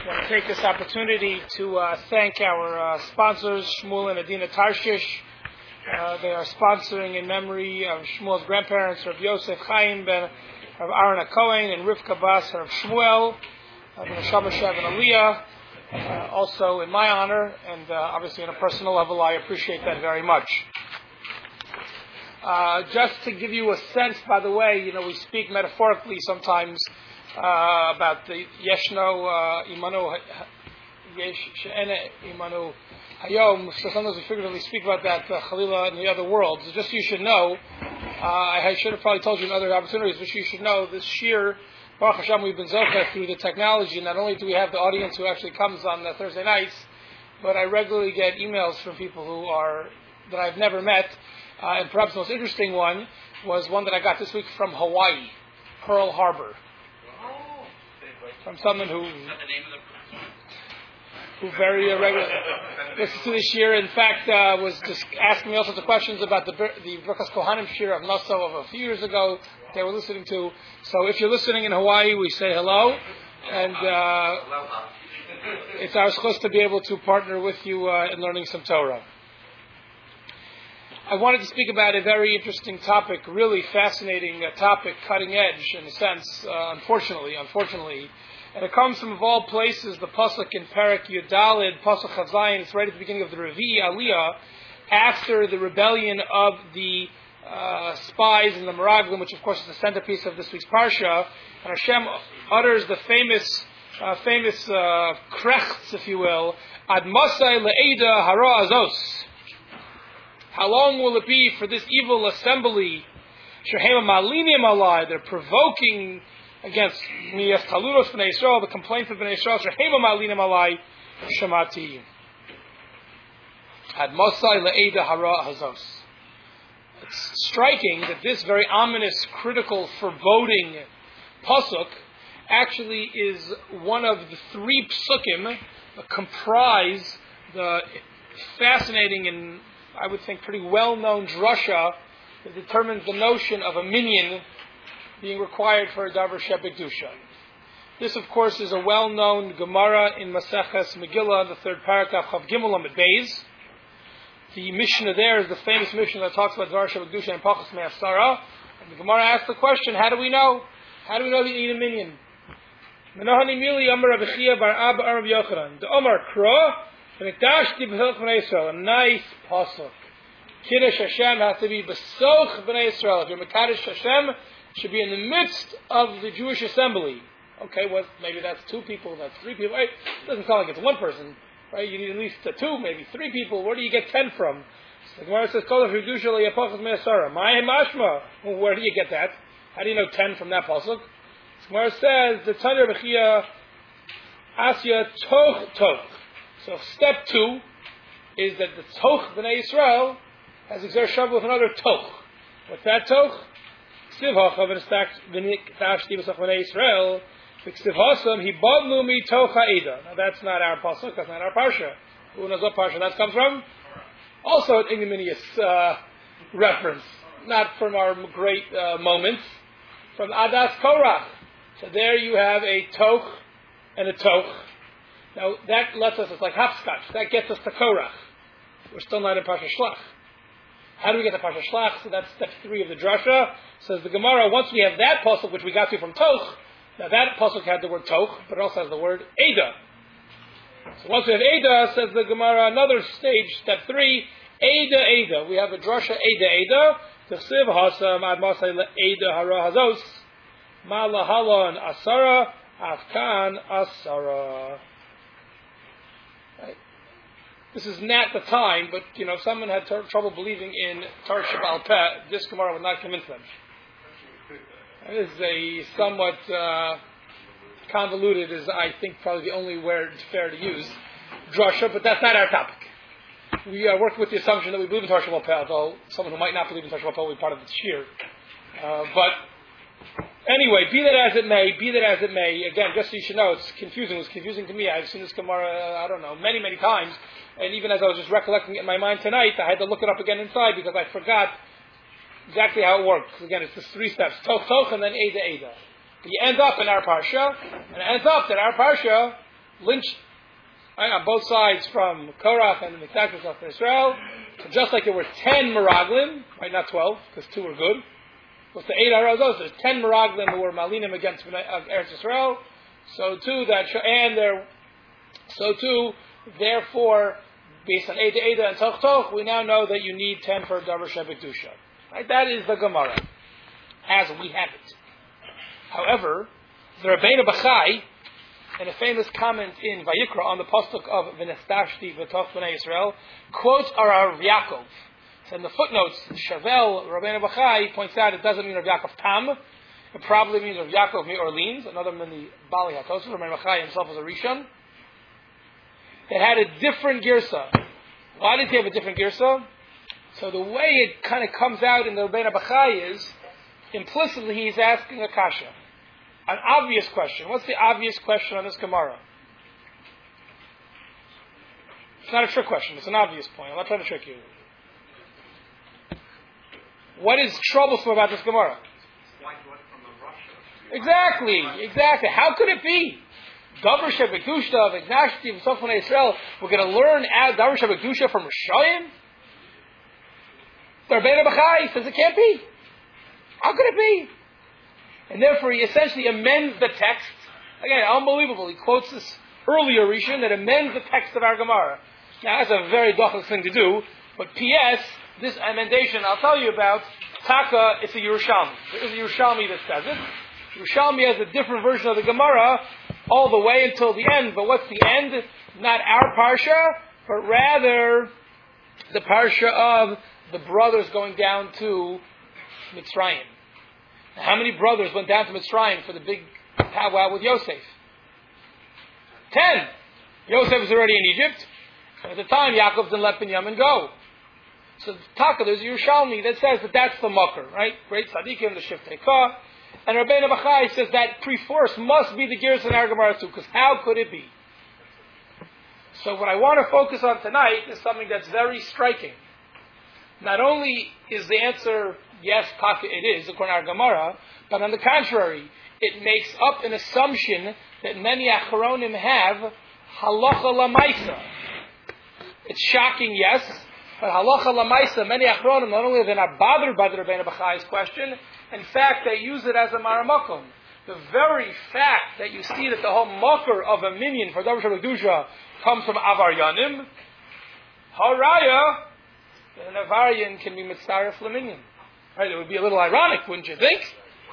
I want to take this opportunity to thank our sponsors, Shmuel and Adina Tarshish. They are sponsoring in memory of Shmuel's grandparents, Rav Yosef Chaim ben Rav Aaron HaKohen and Rivka Bas Rav Shmuel, Neshama Shev and Aliyah, also in my honor, and obviously on a personal level, I appreciate that very much. Just to give you a sense, by the way, we speak metaphorically sometimes about the Yeshno Imanu Imanu Hayom. So sometimes we figuratively speak about that Chalila in the other worlds. Just so you should know, I should have probably told you in other opportunities, but you should know this year, Baruch Hashem, we've been zocheh through the technology. Not only do we have the audience who actually comes on Thursday nights, but I regularly get emails from people that I've never met. And perhaps the most interesting one was one that I got this week from Hawaii, Pearl Harbor. From someone who very regularly listens to this year. In fact, was just asking me all sorts of questions about the Birkas Kohanim Shir of Nassau of a few years ago they were listening to. So if you're listening in Hawaii, we say hello. And it's our schus to be able to partner with you in learning some Torah. I wanted to speak about a very interesting topic, really fascinating topic, cutting edge in a sense, unfortunately. And it comes from, of all places, the pasuk in Perek Yudalid, pasuk Chazayin. It's right at the beginning of the Revi Aliyah, after the rebellion of the spies and the Meraglim, which of course is the centerpiece of this week's parsha. And Hashem utters the famous krechts, if you will, Ad Masai le'eda hara azos. How long will it be for this evil assembly? Shehema malinim alai. They're provoking against Miyas Taluros B'nai Yisrael, the complaints of B'nai Yisrael. Shehema malinim alai shamati. Ad Mosai le'eda hara hazos. It's striking that this very ominous, critical, foreboding pasuk actually is one of the three psukim that comprise the fascinating and I would think pretty well-known drasha that determines the notion of a minyan being required for a davar shebekdusha. This, of course, is a well-known Gemara in Maseches Megillah, the third paragraph, Chav Gimel Amid Beis. The Mishnah there is the famous Mishnah that talks about davar shebekdusha and Pachas Me'asara. And the Gemara asks the question, how do we know? How do we know that you need a minyan? Menahani Mili Amar Rabbi Chia Bar Abba Arav Yochanan. The Omar Kro. A nice pasuk. Kiddush Hashem has to be besoch b'nei Yisrael. If you're Mekadosh Hashem, it should be in the midst of the Jewish assembly. Okay, well, maybe that's two people, that's three people. Right? It doesn't sound like it's one person, right? You need at least two, maybe three people. Where do you get 10 from? So the Gemara says, "Kol ha'chidusha le'yapachas me'asara." Ma'ay mashma. Well, where do you get that? How do you know 10 from that pasuk? The Gemara says, "The Tanya Bechia Asya Toch." So step 2 is that the Toch B'nai Yisrael has exerted shavu with another Toch. What's that Toch? Ksiv Hachav and stacked V'nitashti B'sach B'nai Yisrael. Ksiv Hasam Hibadlu Mi Toch Ha'eda. Now that's not our pasuk. That's not our parsha. Who knows what parsha that comes from? Also an ignominious reference, not from our great moments, from Adas Korach. So there you have a Toch and a Toch. Now, that lets us, it's like hopscotch. That gets us to Korach. We're still not in Parsha Shlach. How do we get to Parsha Shlach? So that's step 3 of the drasha. Says the Gemara, once we have that pasuk, which we got to from Toch, now that pasuk had the word Toch, but it also has the word Eda. So once we have Eda, says the Gemara, another stage, step 3, Eda. We have a drasha Eda. T'chsiv hasam ad masay Eda hara hazos, ma lahalon asara, afkan asara. Right. This is not the time, but if someone had trouble believing in Torah Shabbal Peh, this Gemara would not convince them. This is a somewhat convoluted, is I think probably the only word fair to use, drasha, but that's not our topic. We are working with the assumption that we believe in Torah Shabbal Peh, although someone who might not believe in Torah Shabbal Peh will be part of the shir. But anyway, be that as it may, again, just so you should know, it's confusing. It was confusing to me. I've seen this Gemara, I don't know, many, many times. And even as I was just recollecting it in my mind tonight, I had to look it up again inside because I forgot exactly how it works. Again, it's just 3 steps. Toch, and then Eda. You end up in our parsha, and it ends up that our parsha lynched on both sides from Korach and the Mikdash of Israel. So just like there were 10 Meraglim, right, not 12, because 2 were good. What's the 8 Arazos? There's 10 Meraglim who were Malinim against Eretz Israel. So too, therefore, based on Eda Eda and Toch Toch, we now know that you need 10 for Davar Shebekdusha. Right? That is the Gemara, as we have it. However, the Rabbeinu Bachai, in a famous comment in Vayikra on the pasuk of V'neftashti v'toch b'nei Yisrael, quotes Rav Yaakov. So in the footnotes, Shavel, Rabbeinu Bachai points out it doesn't mean Rav Yaakov Tam. It probably means Rav Yaakov Orleans, another than the Bali HaTosfos. Rabbeinu Bachai himself was a Rishon. It had a different girsa. Why did he have a different girsa? So the way it kind of comes out in the Rabbeinu Bachai is, implicitly he's asking a kasha. An obvious question. What's the obvious question on this Gemara? It's not a trick question. It's an obvious point. I'm not trying to trick you. What is troublesome about this Gemara? Exactly. How could it be? Davar Shebekdusha, V'gnashti, V'sof b'nei Yisrael. We're going to learn Davar Shebekdusha from Rishayim? The Rabbeinu Bachai says it can't be. How could it be? And therefore he essentially amends the text. Again, unbelievable. He quotes this earlier Rishon that amends the text of our Gemara. Now that's a very dachas thing to do, but P.S., this amendation I'll tell you about, Taka, it's a Yerushalmi. There is a Yerushalmi that says it. Yerushalmi has a different version of the Gemara all the way until the end. But what's the end? Not our Parsha, but rather the Parsha of the brothers going down to Mitzrayim. How many brothers went down to Mitzrayim for the big powwow with Yosef? 10. Yosef was already in Egypt. And at the time, Yaakov didn't let Binyamin go. So Taka, there's a Yerushalmi that says that that's the Makar, right? Great Tzadikim, the Shiftei Ka. And Rabbeinu Bachai says that pre-force must be the Gears in our Gemara too, because how could it be? So what I want to focus on tonight is something that's very striking. Not only is the answer, yes, Taka, it is, according to our Gemara, but on the contrary, it makes up an assumption that many Achronim have, halacha lamaisa. It's shocking, yes, but halacha lamaisa, many Achronim, not only are they not bothered by the Rabbeinu Bachai's question, in fact, they use it as a maramakum. The very fact that you see that the whole makar of a minion for Davar Shebekdusha comes from Avaryanim, haraya, an Avaryan can be mitzaref leminion. Right? It would be a little ironic, wouldn't you think?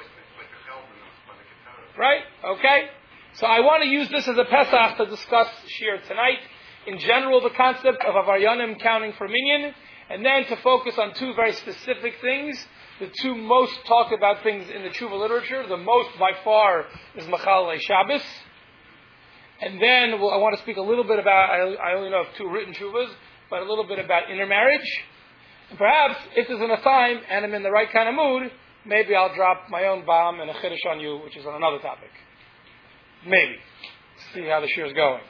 Right? Okay. So I want to use this as a Pesach to discuss Shir tonight. In general, the concept of Avaryanim counting for minion, and then to focus on two very specific things. The two most talked about things in the Tshuva literature, the most by far is Machal Shabbos. And then I want to speak a little bit about, I only know of 2 written Tshuvas, but a little bit about intermarriage. And perhaps, if there's enough time and I'm in the right kind of mood, maybe I'll drop my own bomb and a chiddush on you, which is on another topic. Maybe. See how the shir is going.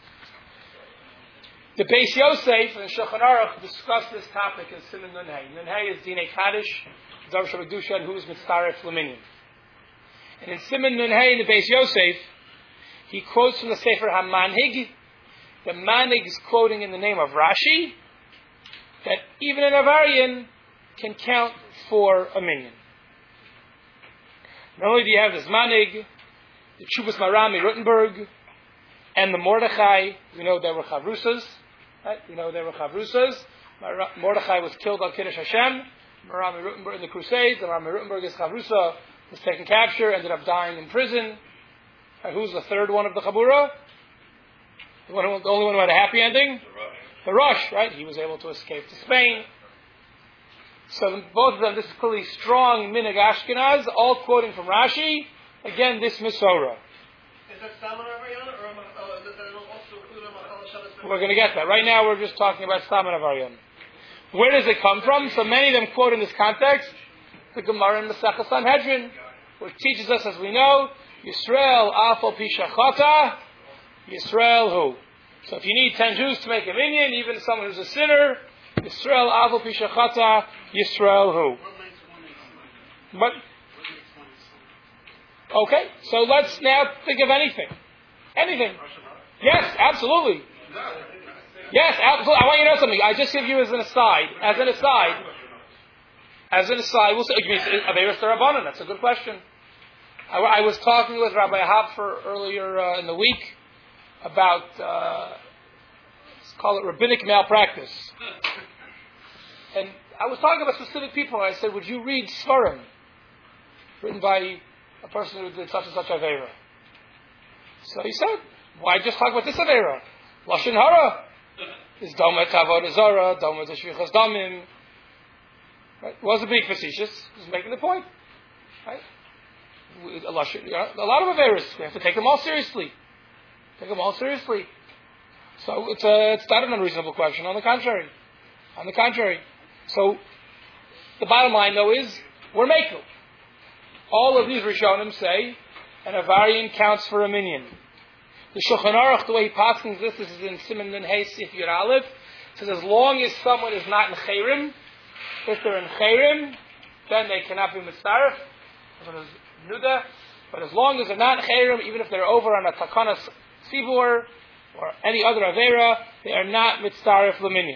The Beis Yosef and Shulchan Aruch discuss this topic in Siman Nun Hey. Nun Hey is Dinei Kaddish, Davar Shebekdusha, and who is Mitzaref Leminion. And in Siman Nun Hey, in the Beis Yosef, he quotes from the Sefer HaManhig. The Manhig is quoting in the name of Rashi that even an Avaryan can count for a minion. Not only do you have this Manhig, the Chubas Marami Rutenberg, and the Mordechai, we know they were Chavrusas. Right? We know they were Chavrusas. Mordechai was killed on Kiddush Hashem. Marami Rutenberg in the Crusades. And Marami Rutenberg is Chavrusa, was taken capture, ended up dying in prison. Who's the third one of the Chabura? The only one who had a happy ending? The Rosh, right? He was able to escape to Spain. So both of them, this is clearly strong Minig Ashkenaz, all quoting from Rashi. Again, this Misorah. Is that Stamina Avaryan, or does that also include a Machal Shabbos? We're going to get that. Right now we're just talking about Stamina Avaryan. Where does it come from? So many of them quote in this context the Gemara in Masechah Sanhedrin, which teaches us, as we know, Yisrael Afal Pishachata, Yisrael who? So if you need 10 Jews to make a minion, even someone who's a sinner, Yisrael Afal Pishachata, Yisrael who? But okay, so let's now think of anything. Anything. Yes, absolutely. Yes, absolutely. I want you to know something. I just give you as an aside. We'll say, you mean Averis Darabanan? That's a good question. I was talking with Rabbi Hopfer earlier in the week about, let's call it rabbinic malpractice. And I was talking about specific people, and I said, would you read Svarim, written by a person who did such and such Aveira? So he said, why just talk about this Aveira? Lashon Hara is Domet Avodah Zarah, Domet Shvichas Damim. Right? It wasn't being facetious. He was making the point. Right? A lot of Aveiras, we have to take them all seriously. So it's not an unreasonable question. On the contrary. So the bottom line, though, is we're makel. All of these Rishonim say an Avarian counts for a minion. The Shulchan Aruch, the way he paskins this is in Siman Nun Hey Sif Yud Aleph, says as long as someone is not in Chayrim, if they're in Chayrim, then they cannot be Mitzaref. Nuda, but as long as they're not Chayrim, even if they're over on a Takanas Sivur or any other Avera, they are not Mitzaref Laminion.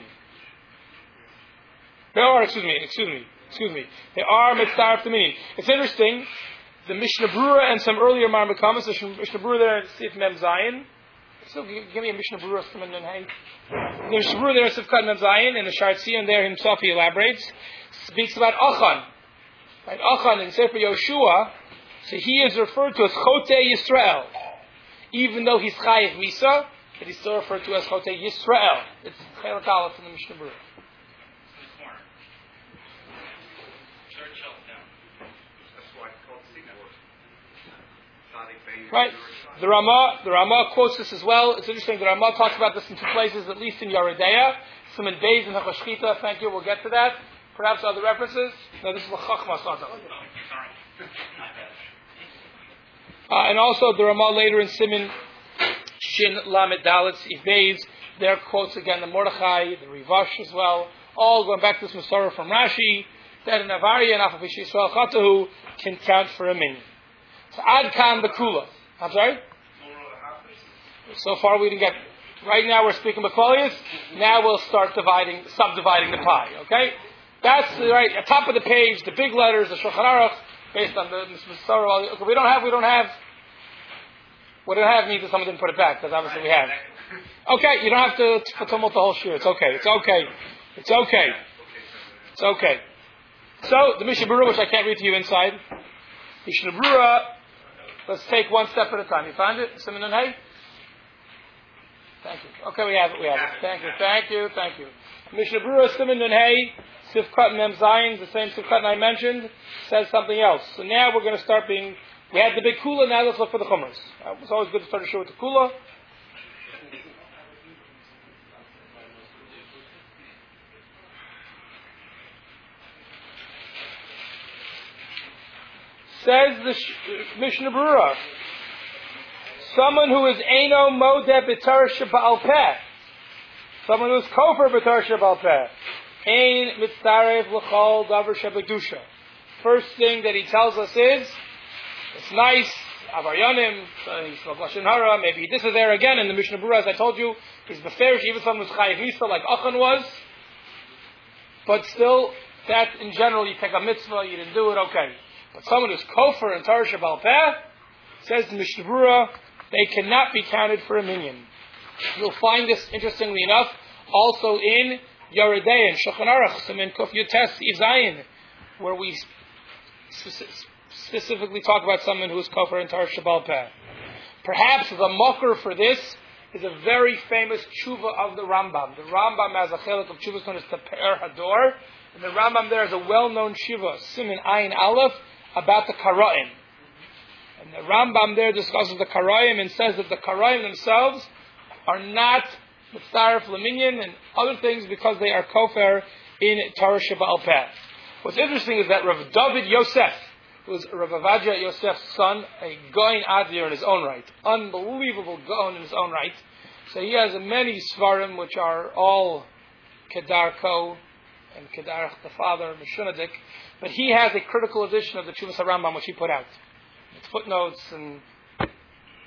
They are, excuse me. They are Mitzaref Laminion. It's interesting, the Mishnah Brura and some earlier Marmakamas, the Mishnah Brura there in Sif Mem Zayin. So give me a Mishnah Brura from an Hey. The Mishnah Brura there in Sif Kat Mem Zayin, and the Shartzion there himself he elaborates, speaks about Achan. Right, Achan in Sefer Yoshua, so he is referred to as Chote Yisrael. Even though he's Chayiv Misa, but he's still referred to as Chote Yisrael. It's Chelak Aleph in the Mishnah Brura. Right. The Ramah quotes this as well. It's interesting. The Ramah talks about this in two places, at least in Yeridea. Some in Beis and Hachashchita. Thank you. We'll get to that. Perhaps other references. No, this is the Chachma Sada. And also the Ramah later in Siman Shin Lamed Dalet Sif Beis. There quotes again the Mordechai, the Rivash as well. All going back to this Masorah from Rashi. That an Avariya and Afav Yisrael Chatahu can count for a minion. So Ad Kan Bekula. I'm sorry? So far we didn't get. Right now we're speaking B'Kolius. Now we'll start subdividing the pie. Okay? That's right at top of the page, the big letters, the Shulchan Aruch, based on the Masorah. Okay, we don't have. What we don't have means that someone didn't put it back, because obviously we have. Okay, you don't have to tumult the whole shir. It's okay. So the Mishnah Brura, which I can't read to you inside. Mishnah Brura. Let's take one step at a time. You found it? Siman Nun Hey? Thank you. Okay, we have it. Thank you. Mishnah Brura, Siman Nun Hey, Sifkat Mem Zayin, the same Sifkat I mentioned, says something else. So now we're going to start we had the big Kula, now let's look for the Chumras. It's always good to start a show with the Kula. Says the Mishnah Brura, someone who is Eino Modeh B'Torah Sheba'al Peh, someone who is Kofer B'Torah Sheba'al Peh, Ein Mitzaref L'Chol Davar Shebedusha. First thing that he tells us is, it's nice, Avaryanim, he's Lashon Hara, maybe this is there again in the Mishnah Brura, as I told you, he's Beferish, even someone who's Chayiv Misa like Achan was, but still, that in general, you take a mitzvah, you didn't do it, okay. But someone who's Kofer and Torah Sheba'al Peh, says the Mishnah Brura, they cannot be counted for a minion. You'll find this, interestingly enough, also in Yeridea and Shulchan Aruch, Siman Kuf Yutes Zayin, where we specifically talk about someone who is Kofer and Torah Sheba'al Peh. Perhaps the mocker for this is a very famous tshuva of the Rambam. The Rambam has a chelik of tshuva known as Teper Hador, and the Rambam there is a well-known tshuva, Siman Ayin Aleph, about the Karaim. And the Rambam there discusses the Karaim and says that the Karaim themselves are not Mitzaref Laminyan and other things because they are Kofer in Torah Sheba'al Peh. What's interesting is that Rav David Yosef, who was Rav Avadia Yosef's son, a Goin Adir in his own right, unbelievable Goin in his own right. So he has many Svarim which are all Kedarko and Kedarach the father, Mishunadik, but he has a critical edition of the Chuvas HaRambam which he put out. With footnotes and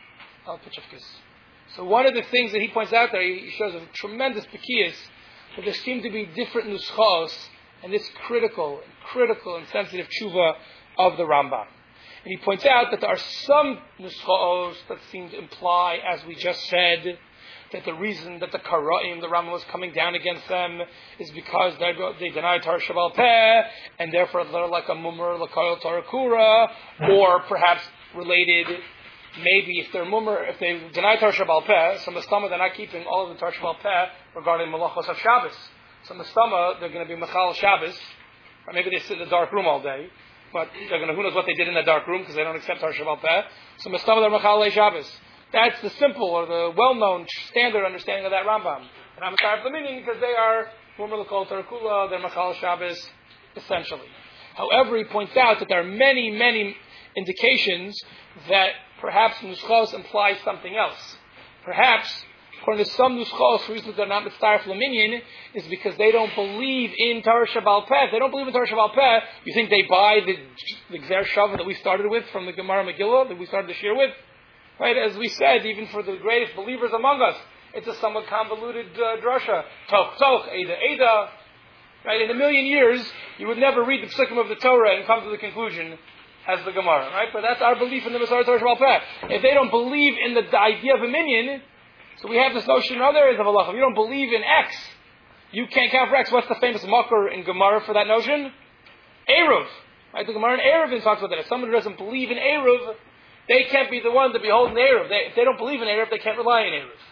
So one of the things that he points out there, he shows a tremendous pekias, that there seem to be different nuschos and this critical and sensitive tshuva of the Rambam. And he points out that there are some nuschos that seem to imply, as we just said, that the reason that the Kara'im, the Rambam was coming down against them, is because they deny Torah Shabbat Peh, and therefore they're like a mummer, l'koyel Torah Kura, or perhaps related, maybe if they're mummer, if they deny Torah Shabbat Peh, so Mastama they're not keeping all of the Torah Shabbat Peh regarding Malachos of Shabbos. So Mastama, they're going to be Machal Shabbos, or maybe they sit in the dark room all day, but they're going to, who knows what they did in the dark room, because they don't accept Torah Shabbat Peh. So Mastama, they're Machal Shabbos. That's the simple or the well-known standard understanding of that Rambam. And I'm sorry for the meaning because they are Mumar L'Kol Torah Kula, they're Machal Shabbos, essentially. However, he points out that there are many, many indications that perhaps nuschos imply something else. Perhaps, according to some nuschos, the reason they're not mitzaref l'minyan is because they don't believe in Torah Shabbat Peh. If they don't believe in Torah Shabbat Peh, you think they buy the Gzer Shava that we started with from the Gemara Megillah, that we started the shir with? Right, as we said, even for the greatest believers among us, it's a somewhat convoluted drasha. Toch, Eda. Right, in a million years, you would never read the psukim of the Torah and come to the conclusion as the Gemara. Right, but that's our belief in the Messiah Torah Shabbat Peh. If they don't believe in the idea of a minyan, so we have this notion in other areas of halacha. If you don't believe in X, you can't count for X. What's the famous makar in Gemara for that notion? Eruv. Right, the Gemara in Eruvin talks about that. If someone who doesn't believe in Eruv, they can't be the one to be holding the Eruv. If they don't believe in Eruv, they can't rely on Eruv.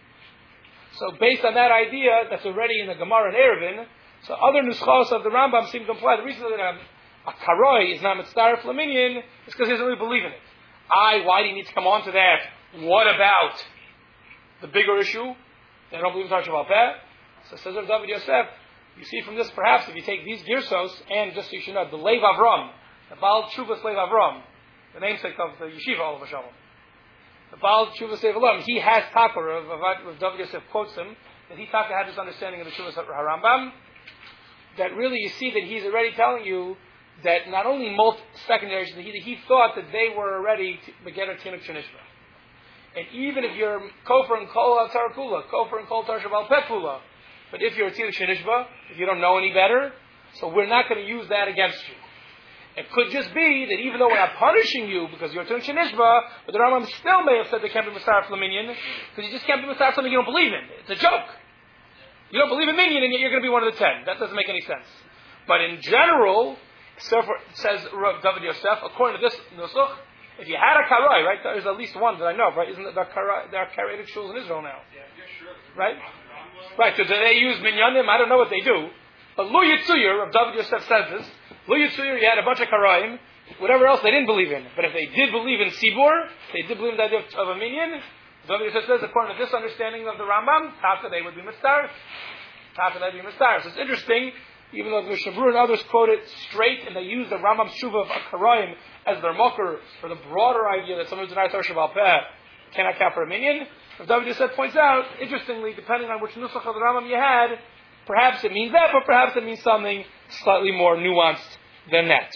So based on that idea, that's already in the Gemara and Eruvin, so other nuschos of the Rambam seem to imply the reason that a karoi is not mitzaref l'minyan is because he doesn't really believe in it. Why do you need to come on to that? What about the bigger issue? They don't believe in Torah Shabbat Peh. So says Rav David Yosef, you see from this perhaps if you take these girsos and just so you should know, the Lev Avram, the Baal Tshuvas Lev Avram, the namesake of the yeshiva, all of a shalom. The Baal Tshuva Seif Olam, he has taka, Rav David Yosef quotes him, that he taka had this understanding of the Tshuva Harambam, that really you see that he's already telling you that not only most secondaries, he thought that they were already Begetter Tinuk Shanishba. And even if you're Kofer and Kol Torah Kula, Kofer and Kol Torah Shabbat Peh Kula, but if you're a Tinuk Shanishba, if you don't know any better, so we're not going to use that against you. It could just be that even though we're not punishing you because you're a Tinuk Shanishba, but the Rambam still may have said they can't be Mitzaref l'minyan, because you just can't be Mitzaref something you don't believe in. It's a joke. You don't believe in minyan and yet you're going to be one of the 10. That doesn't make any sense. But in general, says Rav David Yosef, according to this nusuch, if you had a karai, right, there's at least one that I know of, right? Isn't there are kara'itic shuls in Israel now? Yeah, sure. Right? Right, so do they use minyanim? I don't know what they do. But Lu Yitzuyur, Rav David Yosef says this, Lu Yitzuyur, you had a bunch of karaim, whatever else they didn't believe in. But if they did believe in Sibur, they did believe in the idea of a minyan, David Yosef says, according to this understanding of the Rambam, Taka they would be mitzaref. Taka they would be mitzaref. So it's interesting, even though the Mishnah Berurah and others quote it straight, and they use the Rambam's tshuva of Akaraim as their mocker for the broader idea that someone who denies Torah Shabbat Peh cannot count for a minyan. Rav David Yosef points out, interestingly, depending on which nusach of the Rambam you had, perhaps it means that, but perhaps it means something slightly more nuanced than that.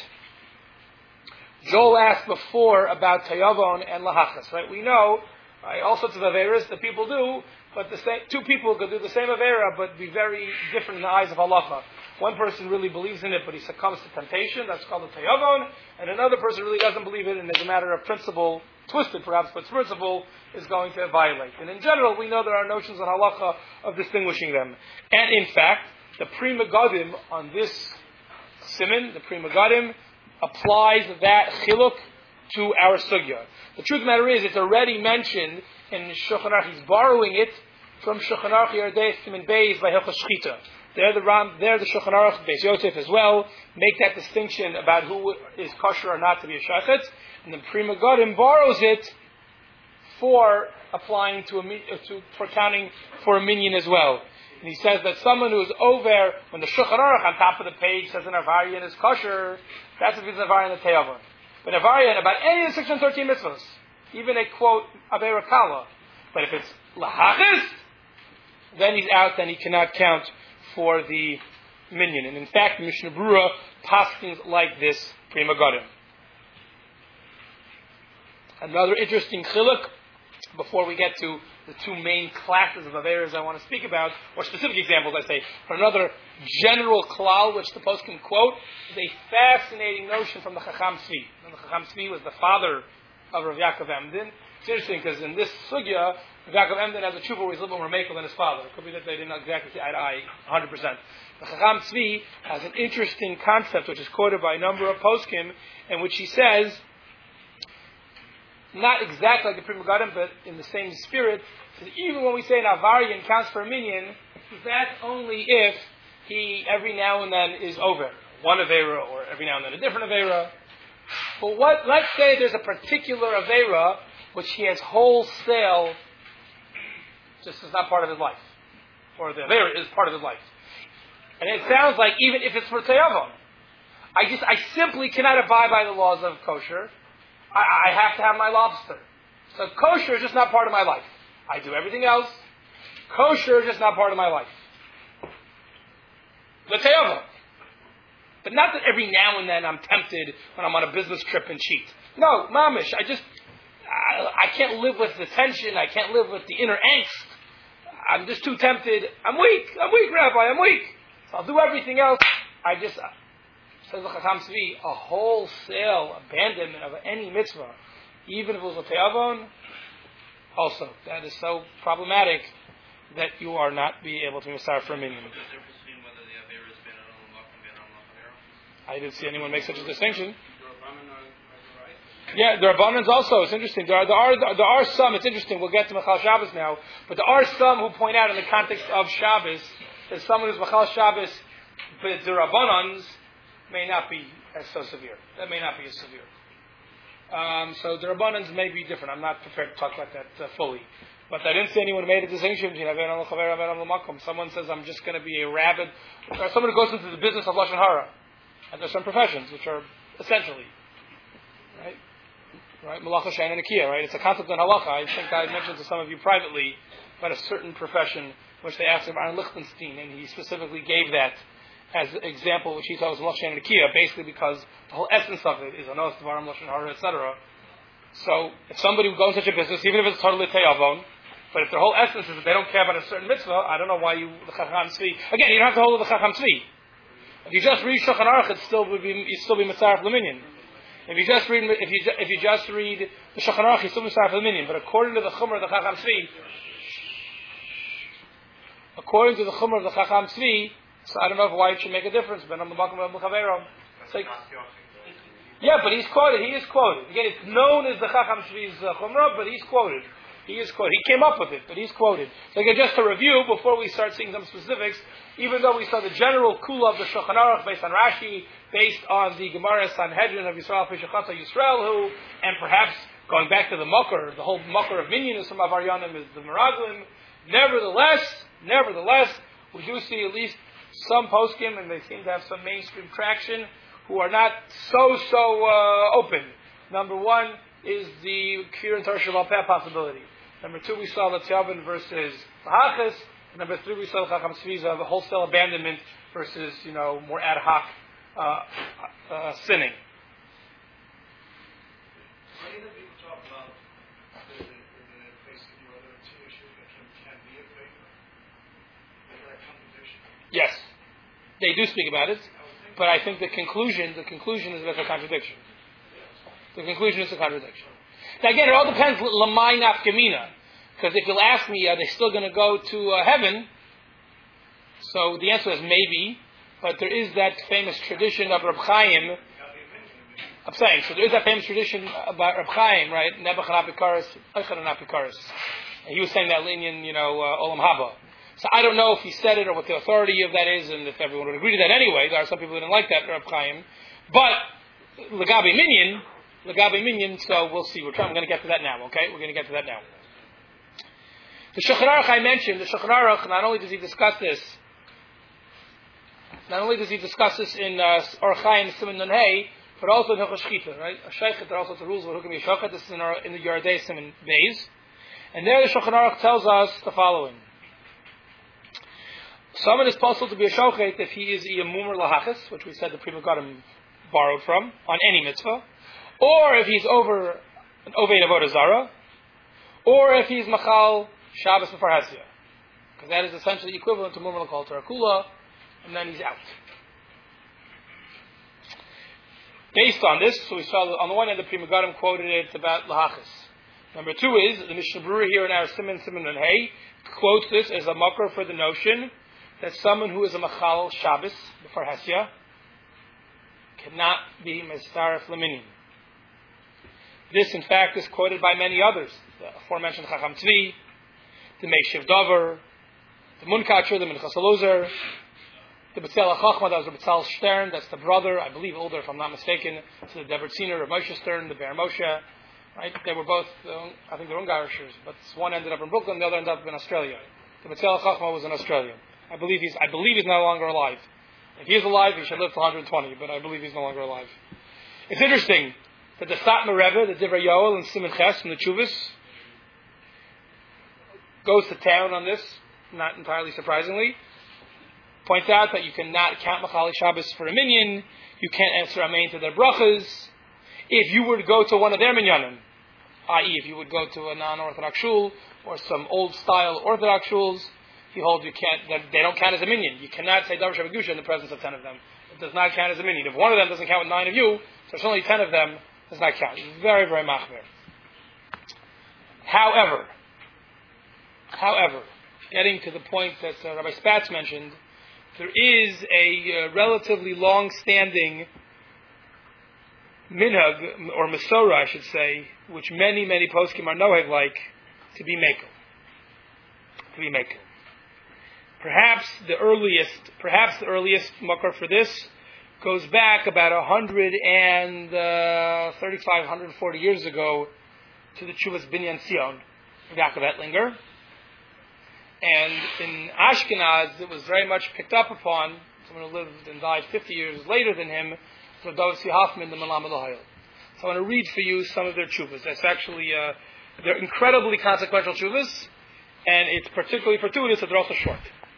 Joel asked before about Tayavon and Lahachas, right? We know all sorts of Averas that people do, but two people could do the same Avera, but be very different in the eyes of Halacha. One person really believes in it, but he succumbs to temptation. That's called a Tayavon. And another person really doesn't believe it, and as a matter of principle, twisted perhaps, but principle is going to violate. And in general, we know there are notions in Halacha of distinguishing them. And in fact, the Pri Megadim on this Siman, the Pri Megadim, applies that chiluk to our sugya. The truth of the matter is, it's already mentioned in Shulchan Aruch. He's borrowing it from Shulchan Aruch Yerdei Siman Beis by Hilchos Shchita. There the Shulchan Aruch, Beis Yosef as well, make that distinction about who is kosher or not to be a shachet, and the Pri Megadim borrows it for applying for counting for a minyan as well. And he says that someone who is over, when the Shulchan Aruch on top of the page says an Avarian is kosher, that's if it's an Avarian the Teyavon. But Avarian, about any of the 613 mitzvahs, even a quote, Avera Kala. But if it's Lahachis, then he's out, then he cannot count for the minyan. And in fact, Mishnah Berurah paskins like this Pri Megadim. Another interesting chiluk before we get to the two main classes of Averas I want to speak about, or specific examples, I say, for another general klal, which the post can quote, is a fascinating notion from the Chacham Tzvi. And the Chacham Tzvi was the father of Rav Yaakov Emden. It's interesting because in this sugya, Rav Yaakov Emden has a tshuva where he's a little bit more makel than his father. It could be that they didn't exactly see eye to eye 100%. The Chacham Tzvi has an interesting concept which is quoted by a number of poskim, in which he says, not exactly like the Pri Megadim, but in the same spirit, says even when we say an Avarian counts for a minion, that's only if he every now and then is over one Avera, or every now and then a different Avera. But let's say there's a particular Avera which he has wholesale, just is not part of his life, or the Avera is part of his life. And it sounds like even if it's for Teyavon, I simply cannot abide by the laws of kosher. I have to have my lobster. So kosher is just not part of my life. I do everything else. Kosher is just not part of my life. The Teyavon. But not that every now and then I'm tempted when I'm on a business trip and cheat. No, mamish. I can't live with the tension. I can't live with the inner angst. I'm just too tempted. I'm weak, Rabbi. I'm weak. So I'll do everything else. Says the Chacham Tzvi, a wholesale abandonment of any mitzvah, even if it was a te'avon, also, that is so problematic that you are not be able to be Messiah for a minion. I didn't see anyone make such a distinction. Yeah, the Rabbanans also, it's interesting. There are some, it's interesting, we'll get to Machal Shabbos now, but there are some who point out in the context of Shabbos, that someone who's Machal Shabbos, but the Rabbanans may not be as so severe. That may not be as severe. So the Rabbanans may be different. I'm not prepared to talk about that fully. But I didn't see anyone who made a distinction between Aven al-Chaver and Aven al-Makom. Someone says, I'm just going to be a rabid, or someone who goes into the business of Lashon Hara. And there's some professions which are essentially, right? Malacha, Shain, and Nakiya, right? It's a concept in halacha. I think I mentioned to some of you privately about a certain profession which they asked of Aaron Lichtenstein, and he specifically gave that as an example, which he thought was Malacha, Shain, and Nakiya, basically because the whole essence of it is Anos, Devarim, Lashon Hara, etc. So, if somebody would go in such a business, even if it's totally Te'avon, but if their whole essence is that they don't care about a certain mitzvah, I don't know why the Chacham Tzvi. Again, you don't have to hold the Chacham Tzvi. If you just read Shulchan Aruch, you'd still be Mitzaref L'Minyan. If you just read the Shulchan Aruch, you'd still be Mitzaref L'Minyan. But according to the Chumrah of the Chacham Tzvi, so I don't know why it should make a difference. Yeah, but he's quoted. He is quoted. Again, it's known as the Chacham Tzvi's Chumrah, but he's quoted. He is quoted. He came up with it, but he's quoted. So again, just to review, before we start seeing some specifics, even though we saw the general kula of the Shulchan Aruch based on Rashi, based on the Gemara Sanhedrin of Yisrael Pishachatza Yisrael, and perhaps going back to the Makar, the whole Makar of Minyan is from Avaryanim is the Meraglim. Nevertheless, we do see at least some poskim, and they seem to have some mainstream traction, who are not so open. Number one is the Kir and Torah Shabbal Peh possibility. Number two, we saw the Tzavin versus Lahachas. Number three, we saw the Chacham Tzvi's of wholesale abandonment versus, more ad hoc sinning. Many of the people talk about the face of your other two issues that can be a favor. Is that a contradiction? Yes, they do speak about it, but I think the conclusion is that it's a contradiction. The conclusion is a contradiction. Now again, it all depends, Lamai Nafkamina. Because if you'll ask me, are they still going to go to heaven? So the answer is maybe, but there is that famous tradition of Reb Chaim. I'm saying, so there is that famous tradition about Reb Chaim, right? Nebuchadnezzar Apikaris, Eichad Apikaris. And he was saying that Linyan, Olam Haba. So I don't know if he said it or what the authority of that is, and if everyone would agree to that anyway. There are some people who didn't like that, Reb Chaim. But, Lagabi Minyan, so we'll see. I'm going to get to that now, okay? We're going to get to that now. The Shulchan Aruch I mentioned, not only does he discuss this in Orach Chaim Siman Nun Hey, but also in Hilchos Shchita, right? A sheikhet, there are also the rules of who can be a shochet. This is in the Yardei Siman Beis. And there the Shulchan Aruch tells us the following. Someone is possible to be a shochet if he is a Mumar Lahachas, which we said the Pri Megadim borrowed from, on any mitzvah, or if he's over an Oved Avodah Zarah, or if he's Machal Shabbos before Hesya. Because that is essentially equivalent to Murmur L'Kol Torah Kula, and then he's out. Based on this, so we saw that on the one hand the Pri Megadim quoted it about Lahachis. Number two is, the Mishnah Berurah here in our Siman and Hay quotes this as a makar for the notion that someone who is a Machal Shabbos before Hesya cannot be Mestaref Laminion. This, in fact, is quoted by many others. The aforementioned Chacham Tzvi, the Meishiv Dover, the Munkacher, the Minchas Elazar, the B'tzel HaChachma, that was the B'tzel Stern, that's the brother, I believe older if I'm not mistaken, to the Debretziner of Moshe Stern, the Be'er Moshe. Right? They were both, I think they're Ungarishers, but one ended up in Brooklyn, the other ended up in Australia. The B'tzel HaChachma was in Australia. I believe he's no longer alive. If he is alive, he should live to 120, but I believe he's no longer alive. It's interesting that the Satmar Rebbe, the Divrei Yoel and Siman Ches from the Chuvas, goes to town on this, not entirely surprisingly. Points out that you cannot count Machali Shabbos for a minyan, you can't answer Amen to their brachas. If you were to go to one of their minyanim, i.e. if you would go to a non-Orthodox shul or some old-style Orthodox shuls, he holds you can't, that they don't count as a minyan. You cannot say Davar Shabbat Gusha in the presence of 10 of them. It does not count as a minyan. If one of them doesn't count with 9 of you, so there's only 10 of them, it does not count. It's very, very machmir. However, getting to the point that Rabbi Spatz mentioned, there is a relatively long-standing minhag, or Masorah, I should say, which many, many poskim are noheg like, to be mekel. Perhaps the earliest makar for this goes back about 135, 140 years ago to the Chuvas Binyan Sion of Yaakov Ettlinger. And in Ashkenaz, it was very much picked up upon. Someone who lived and died 50 years later than him, Rav Dovsi Hoffman, the Malam Elohayel. So I want to read for you some of their chuvas. That's actually, they're incredibly consequential chuvas, and it's particularly fortuitous that they're also short.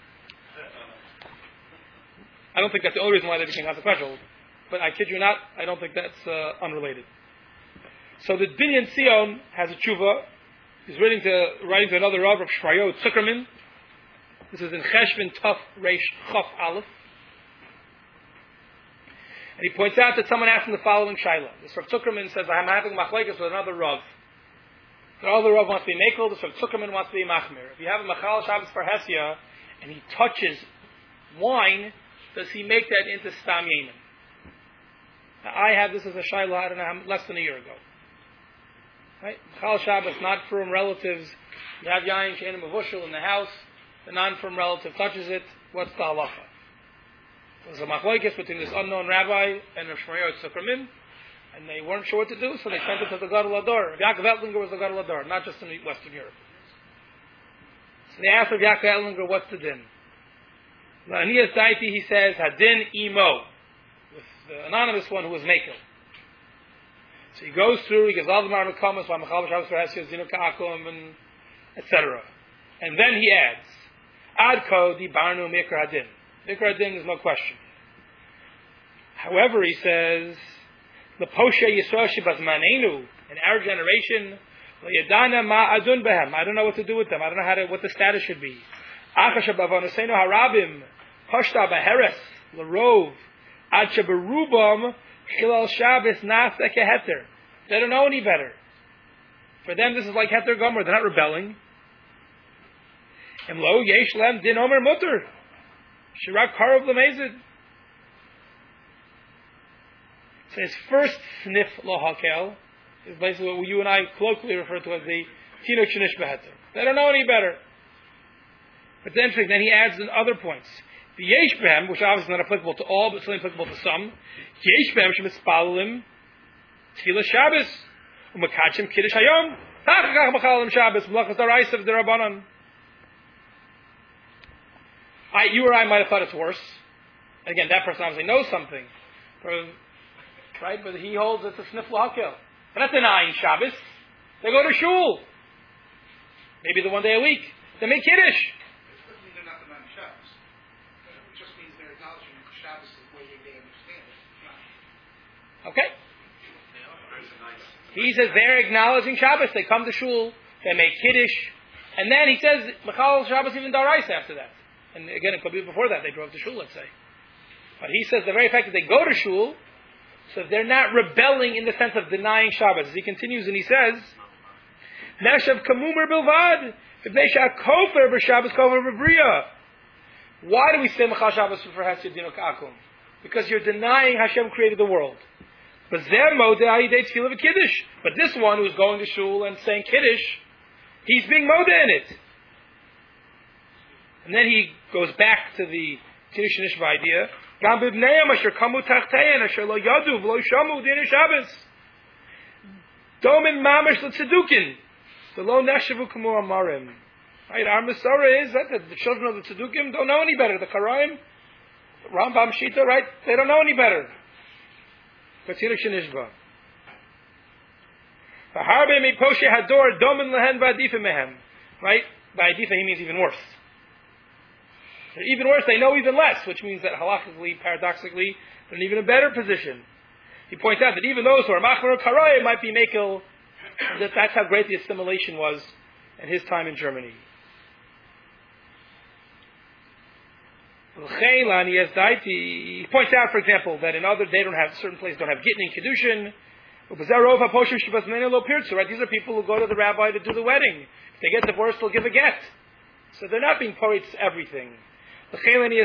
I don't think that's the only reason why they became consequential, but I kid you not, I don't think that's unrelated. So the Binyan Sion has a tshuva. He's writing to another Rav Shmayo Zuckerman. This is in Cheshvan Tuf Reish Chaf Aleph. And he points out that someone asked him the following shaila. This Rav Zuckerman says, I'm having machlekes with another Rav. The other Rav wants to be mekel, this Rav Zuckerman wants to be machmir. If you have a Machal Shabbos for Hesya, and he touches wine, does he make that into Stam Yenim? Now, I had this as a shaila, I don't know, less than a year ago. Right? Machal Shabbos, not from relatives. You have yayin she'enim avushel in the house. The non-from relative touches it. What's the halacha? There's a machlokes between this unknown rabbi and Rav Shmayo Zuckerman, and they weren't sure what to do, so they sent it to the Gadol Ador. Yaakov Ettlinger was the Gadol Ador, not just in Western Europe. So they asked Rav Yaakov Ettlinger, what's the din? La'aniyas Daiti, he says, Hadin Imo, with the anonymous one who was Mekel. So he goes through, he gives all the Marmakamas, why Machal Shabbos for Hesya, Zinu Ka'akum, and etc. And then he adds, Adko di Barnu Mikra Hadin. Mikra Hadin is no question. However, he says, the Poshe Yisrael Shibazmanenu, in our generation, Yadana Ma Adun Behem. I don't know what to do with them. I don't know what the status should be. Achash Bavonasenu Harabim, Poshta Baheres, Larov, Ad Shabarubam, Chilal Shabbos Nasa Keheter. They don't know any better. For them, this is like Heter Gomer. They're not rebelling. Imlo Yesh Lem Din Omer Mutter. Shirak Karov Lemezid. So his first sniff lo hakel is basically what you and I colloquially refer to as the Tinuk Shenish Beheter. They don't know any better. But then he adds in other points. The Yesh Behem, which obviously is not applicable to all, but still applicable to some. Yesh Behem Shemispalalim Tila Shabbos Umakachim Kiddush Hayom Tachach Machalim Shabbos Melachas Daraisav Derabanan. You or I might have thought it's worse. Again, that person obviously knows something, right? But he holds it's a sniff lahakel. They're not denying Shabbos. They go to shul. Maybe the one day a week. They make Kiddush. It doesn't mean they're not denying Shabbos. It just means they're acknowledging Shabbos is the way they understand it. Okay. He says they're acknowledging Shabbos. They come to shul. they make Kiddush, and then he says, Mechal Shabbos even Daraisa after that. And again, it could be before that, they drove to Shul, let's say. But he says the very fact that they go to Shul, so they're not rebelling in the sense of denying Shabbos. As he continues and he says, Neshav Kamumer Bilvad, Ibnesha Kofer B'Shabbos Kofer B'Briya. Why do we say Mechal Shabbos for Hesed Dinok Akum? Because you're denying Hashem created the world. But this one who's going to Shul and saying Kiddush, he's being Moda in it. And then he goes back to the Kiddush Nishba idea. Gam bibneim asher kamu tachtein asher lo yadu v'lo shamu din Shabbos. Domin mamash l'tzedukin. V'lo neshavu kamu amarim. Right, our Masorah is that the children of the Tzedukim don't know any better. The Karaim, Rambam Shita, right? They don't know any better. Kiddush Nishba. V'harbe mi poshe hador domin lehen v'adifa mehem. Right? By adifa he means even worse. They're even worse, they know even less, which means that halakhically, paradoxically, they're in even a better position. He points out that even those who are machmer or karaya might be mekel, that's how great the assimilation was in his time in Germany. He points out, for example, that in other, certain places don't have gittin and kiddushin. Right? These are people who go to the rabbi to do the wedding. If they get divorced, they'll give a get. So they're not being poritz everything. Certainly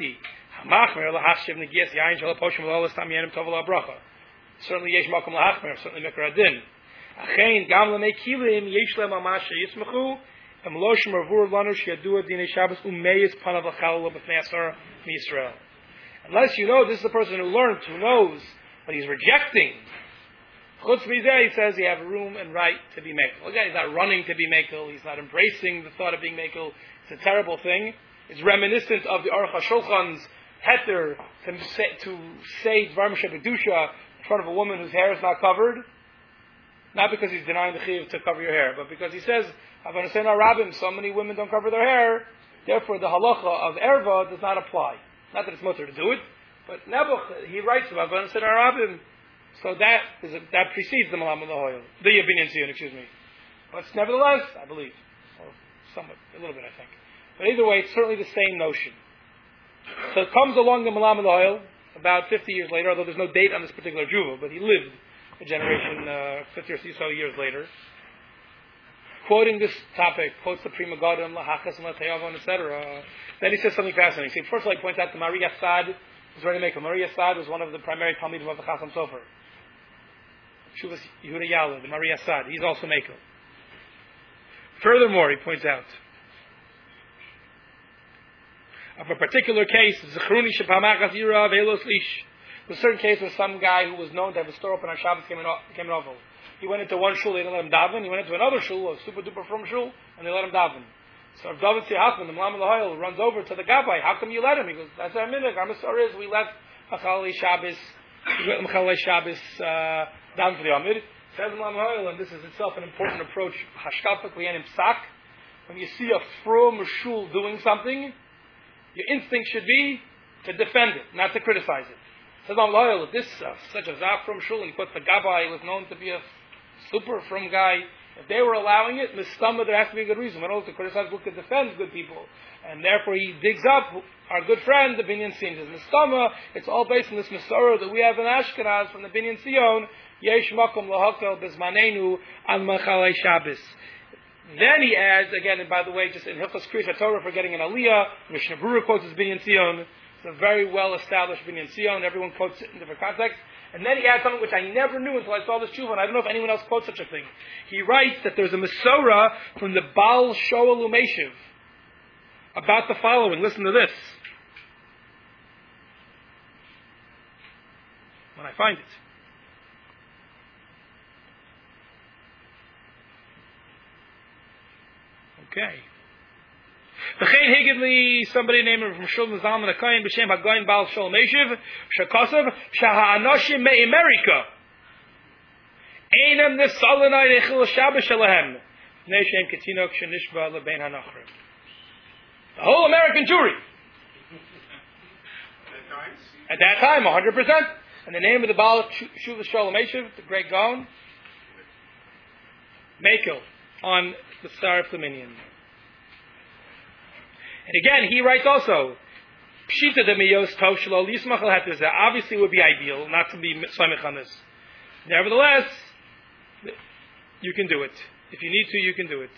yesh makom lahachmer, certainly mikra adin. Achein gam lemei kilim yesh lem amash yismachu em lo shmervur lanu sheyadua dinei Shabbos umeyis panav l'chalala b'fnei asar miYisrael. Unless you know this is the person who learned, who knows what he's rejecting. Chutz mizeh, he says you have room and right to be mekel. Again, he's not running to be mekel. He's not embracing the thought of being mekel. It's a terrible thing. It's reminiscent of the Aruch HaShulchan's heter to say Dvar Moshe B'Kedusha in front of a woman whose hair is not covered. Not because he's denying the chiyuv to cover your hair, but because he says, Havanasena Rabbim, so many women don't cover their hair, therefore the halacha of erva does not apply. Not that it's mutter to do it, but Nebuch, he writes about Havanasena Rabbim, so that precedes the Malam Lahoyel, the Yabin Sion, excuse me. But nevertheless, I believe, or somewhat, a little bit, I think. But either way, it's certainly the same notion. So it comes along the Malam Lahoyel about 50 years later, although there's no date on this particular Juva, but he lived a generation, 50 or so years later. Quoting this topic, quotes the Prima Godim, Lahachas and Latayavon, etc. Then he says something fascinating. See, first of all, he points out the Maria Sad was ready to make. Maria Sad was one of the primary Talmidim of the Chasam Sofer. Shuvas Yehuda Yala, the Maria Sad, he's also Mekel. Furthermore, he points out, of a particular case, Zechruni Shepamachas Yira Velos Lish. There was a certain case where some guy who was known to have a store open on Shabbos came an oval. He went into one shul, they didn't let him daven. He went into another shul, a super duper from shul, and they let him daven. So if David Sihachman, the Malam Lahoyel, runs over to the Gabbai, how come you let him? He goes, that's our minhag. Our Masorah is we let Mechalei Shabbos down for the Amid. Says the Malam Lahoyel, and this is itself an important approach, hashkalpically and in psak. When you see a from shul doing something, your instinct should be to defend it, not to criticize it. Says Malam Lahoyel, if this such a zaf from shul, and he puts the Gabbai, was known to be a super from guy. If they were allowing it, mistama, there has to be a good reason. We're not to criticize, we could defend good people. And therefore he digs up our good friend, the Binyan Sion. Says, mistama, it's all based on this Masorah that we have in Ashkenaz from the Binyan Sion, yesh makom lahakel bezmanenu al Mechalei Shabbos. Then he adds, again, and by the way, just in Hilchos Kriyas HaTorah for getting an Aliyah, Mishnah Berurah quotes his Binyan Sion. It's a very well-established Binyan Sion. Everyone quotes it in different contexts. And then he adds something which I never knew until I saw this tshuva, and I don't know if anyone else quotes such a thing. He writes that there's a Masorah from the Baal Shoel Umeshiv about the following. Listen to this. When I find it. Okay. V'chein higidli, somebody named him from Shulman Zalman HaKoyin, b'shem HaGoyin Baal Shol Meshiv, shakasav, shaha'anoshim me'Amerika, einem nesalanai rechil Shabbos shalahem, v'nei shem ketinok shenishba lebein hanachrim. The whole American Jewry. At that time, 100%. And the name of the Baal Shuvah Shol Meshiv, the great Gaon, Mekel. on the Sarif Laminian. And again, he writes also, Pshita de miyos tov shelo lismach al hetzer. Obviously, it would be ideal not to be samech on this. Nevertheless, you can do it. If you need to, you can do it.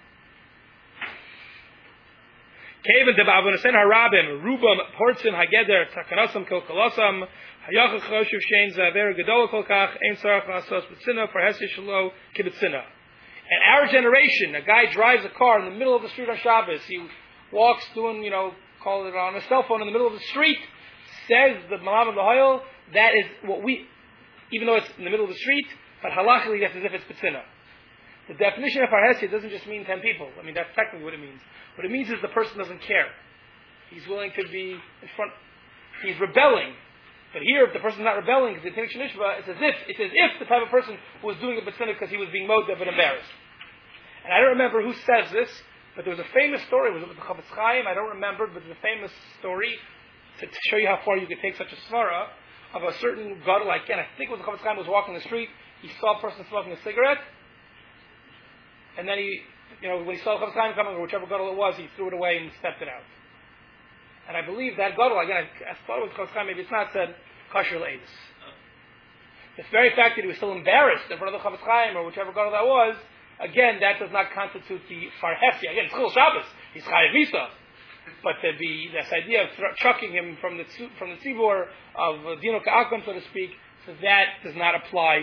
Kevin de ba'avonasen harabim rubam portzim hageder takanasam kolkolosam hayachach choshev shein zaver gedol kolkach ein sarach lasos b'tzina for hesi shelo kibitzina. And our generation, a guy drives a car in the middle of the street on Shabbos. He walks doing, call it on a cell phone in the middle of the street, says the Malam of the Hoyel, that is what we, even though it's in the middle of the street, but halachically that's as if it's B'tzina. The definition of Parhesia doesn't just mean 10 people. I mean, that's technically what it means. What it means is the person doesn't care. He's willing to be in front, he's rebelling. But here, if the person's not rebelling, because it's as if the type of person was doing a B'tzina because he was being modeh but embarrassed. And I don't remember who says this, but there was a famous story. Was it with the Chavetz Chaim? I don't remember, but there's a famous story to show you how far you could take such a svara of a certain gadol. Again, I think it was the Chavetz Chaim was walking the street. He saw a person smoking a cigarette, and then when he saw the Chavetz Chaim coming, or whichever gadol it was, he threw it away and stepped it out. And I believe that gadol, again, I thought it was Chavetz Chaim, maybe it's not, said kosher le'edus. The very fact that he was still embarrassed in front of the Chavetz Chaim or whichever gadol that was, again, that does not constitute the farhesia. Again, it's Chil Shabbos. He's Chayav Misa. But to be this idea of chucking him from the tzibur of Dino Ka'akum, so to speak, so that does not apply.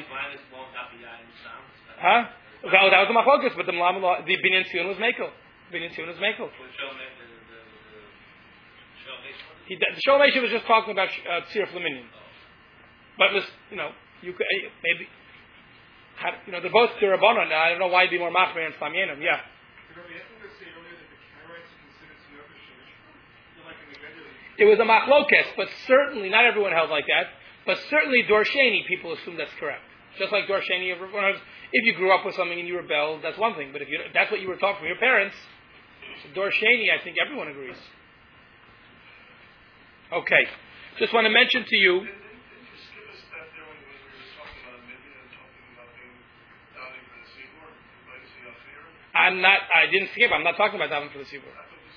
Huh? Well, that was the machlokas, but the Binyan Tziyun was Mekel. Binyan Tziyun was Mekel. The Sholem Eshev was just talking about Tziruf Laminian. But you could maybe. They're both Rabbanon. I don't know why it'd be more Machmer and Stamyenim. Yeah. It was a Machlokes, but certainly, not everyone held like that, but certainly Dor Sheni, people assume that's correct. Just like Dor Sheni, if you grew up with something and you rebelled, that's one thing, but if that's what you were taught from your parents, so Dor Sheni, I think everyone agrees. Okay. Just want to mention to you, I didn't skip. I'm not talking about davening for the Sibur.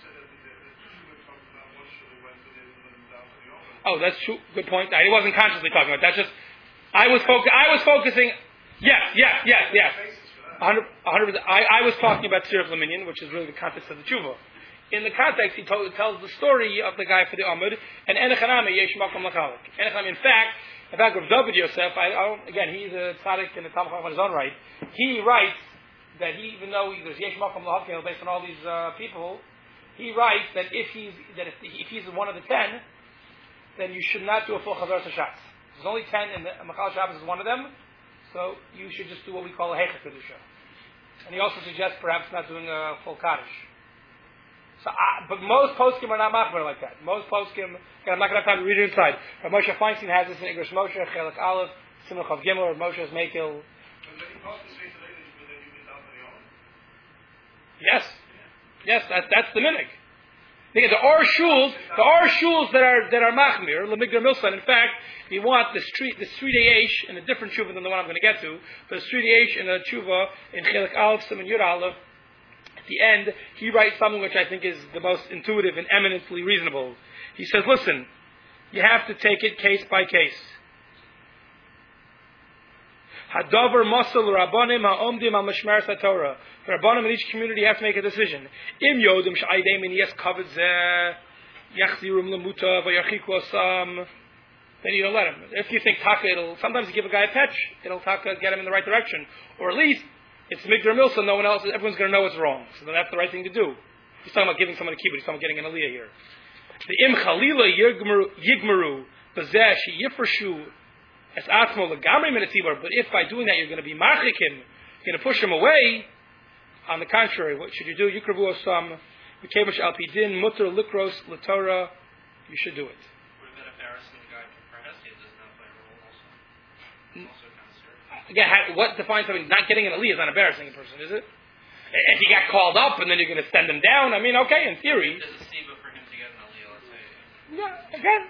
Oh, that's true. Good point. I wasn't consciously talking about that. Just I was focusing. Yes. 100%. I was talking about Tziruf Laminian, which is really the context of the tshuva. In the context, he tells the story of the guy for the Amud and Enechaname Yesh Makom Lachalik. In fact, Rav David Yosef, again, he's a tzaddik and a Talmud Chacham on his own right. He writes that even though there's Yesh Makom Lahavkel based on all these people, he writes that if he's one of the 10, then you should not do a full Chazar Tashatz. There's only 10, and the Machal Shabbos is one of them, so you should just do what we call a Hechah Kedusha. And he also suggests perhaps not doing a full Kaddish. So, but most poskim are not machmer like that. Most poskim, again, I'm not going to have time to read it inside. But Moshe Feinstein has this in Igros Moshe, Chelak Aleph, Simon Chav Gimel, or Moshe's Mekil. Yes, that's the minig. There are shuls that are machmir, lemigdar milsan. In fact, you want the street Eish in a different tshuva than the one I'm going to get to, but the street Eish in a tshuva in Chelak Aleph, Simon Yud Aleph. At the end, he writes something which I think is the most intuitive and eminently reasonable. He says, listen, you have to take it case by case. Hadavar Mosel Rabbanim Ha'omdim Al Mishmeres HaTorah. The Rabbanim in each community have to make a decision. Im Yodim Sh'aydeim and Yes Kavod Zeh Yachzirum Lemuta V'Yachiku Asam. Then you don't let him. If you think Taka, sometimes you give a guy a patch, it'll Taka get him in the right direction. Or at least, it's Migdar Milsa, no one else, everyone's going to know it's wrong. So then that's the right thing to do. He's talking about giving someone a kibbutz, he's talking about getting an aliyah here. The Im Chalila Yigmaru Bazeh She Yifreshu Es Atzmo Legamri Minatibor. But if by doing that you're going to be marchik him, you're going to push him away, on the contrary, what should you do? Yukravu Osam, V'kevash Alpidin, Mutter Likros L'Torah, you should do it. Would have been embarrassing the guy for Hesed does not play a role also. Also kind of scary. Again, what defines something? Not getting an aliyah is not embarrassing a person, is it? If he got called up and then you're going to send him down, I mean, okay, in theory. There's a siva for him to get an aliyah, let's say. Yeah, again,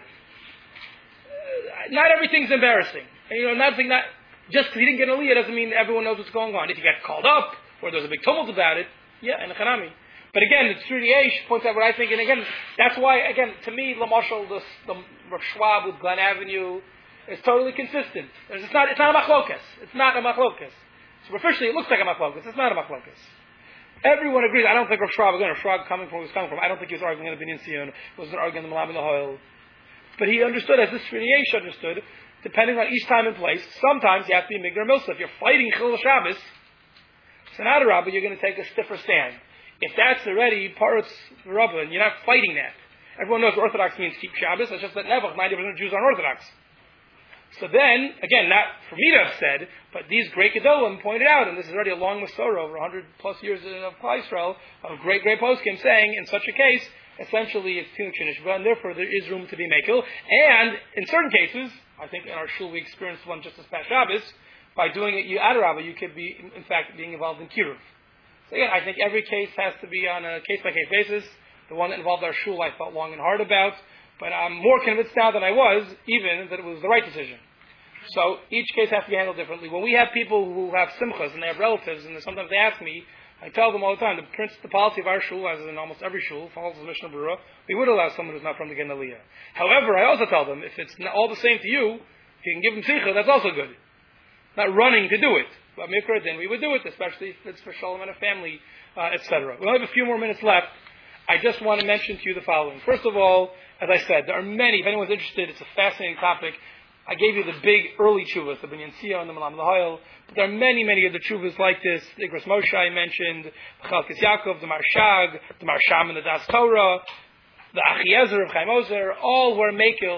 not everything's embarrassing. And, not just because he didn't get an aliyah doesn't mean everyone knows what's going on. If you get called up, or there's a big tumult about it, yeah, in a Hanami. But again, the Tzuri Eish points out what I think, and again, that's why, again, to me, Lamashal, the Rav Schwab with Glen Avenue is totally consistent. It's not a machlokas. It's not a machlokas. Superficially, it looks like a machlokas. It's not a machlokas. Everyone agrees. I don't think Rav Schwab, again, Rav Schwab coming from where he was coming from, I don't think he was arguing in the Binyan Sion, he wasn't arguing in the Malam in the Hoyle. But he understood, as this Tzuri Eish understood, depending on each time and place, sometimes you have to be Migdar Milsa. If you're fighting Chil Shabbos, it's an Adarabah, you're going to take a stiffer stand. If that's already Paratz Rabbah, and you're not fighting that. Everyone knows Orthodox means keep Shabbos, it's just that Nebuch, 90% of Jews aren't Orthodox. So then, again, not for me to have said, but these great Gedolim pointed out, and this is already a long Masorah, over 100 plus years of Klal Yisrael, of great poskim saying, in such a case, essentially it's Tinuk Shinishba, and therefore there is room to be Mekel. And in certain cases, I think in our shul we experienced one just this past Shabbos, by doing it, you Adarabah, you could be, in fact, being involved in Kiruv. So again, I think every case has to be on a case-by-case basis. The one that involved our shul I thought long and hard about, but I'm more convinced now than I was, even, that it was the right decision. So each case has to be handled differently. When we have people who have simchas and they have relatives, and sometimes they ask me, I tell them all the time, the policy of our shul, as in almost every shul, follows the Mishnah Berurah, we would allow someone who's not from the Gen Aliyah. However, I also tell them, if it's all the same to you, if you can give them simcha, that's also good. Not running to do it. But mikra, then we would do it, especially if it's for shalom and a family, etc. We only have a few more minutes left. I just want to mention to you the following. First of all, as I said, there are many, if anyone's interested, it's a fascinating topic. I gave you the big early chuvas, the Binyan Sion, the Malam L'Hoyel, but there are many, many other chuvas like this. The Igros Moshe I mentioned, the Chalkis Yaakov, the Marshag, the Marsham and the Das Torah, the Achiezer of Chaim Ozer, all who are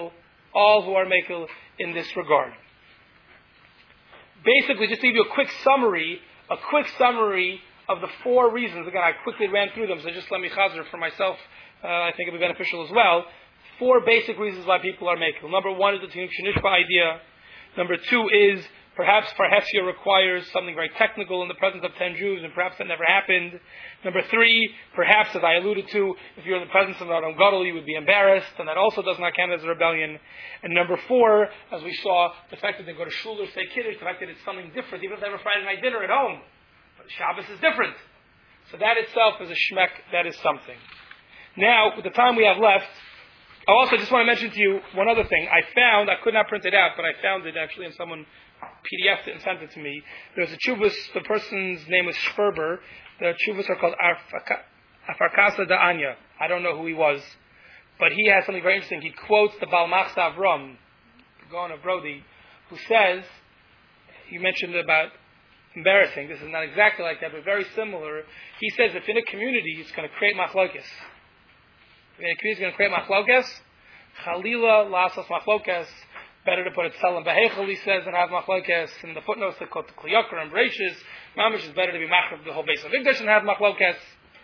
Mekel in this regard. Basically, just to give you a quick summary of the four reasons. Again, I quickly ran through them, so just let me chazer for myself. I think it'll be beneficial as well. Four basic reasons why people are makel. Number one is the Tinuk Shenishba idea. Number two is perhaps Farhesia requires something very technical in the presence of 10 Jews, and perhaps that never happened. Number three, perhaps, as I alluded to, if you're in the presence of an Adam Gadol, you would be embarrassed, and that also does not count as a rebellion. And number four, as we saw, the fact that they go to shul or say kiddush, the fact that it's something different, even if they have a Friday night dinner at home. But Shabbos is different. So that itself is a shmek, that is something. Now, with the time we have left, I also just want to mention to you one other thing. I could not print it out, but I found it actually, and someone PDF'd it and sent it to me. There's a chuvas, the person's name is Schwerber. The chuvas are called Afarkasa da Anya. I don't know who he was, but he has something very interesting. He quotes the Baal Machsa Avram, the Gaon of Brody, who says, you mentioned about embarrassing. This is not exactly like that, but very similar. He says if in a community it's going to create machlokes, if a community is going to create machlokes, Chalila lasas machlokes, better to put it Selam Behechel, he says, and have machlokes. In the footnotes they quote the Kliyakar and Bereshis, Mamish is better to be machlok the whole base of English and have machlokes.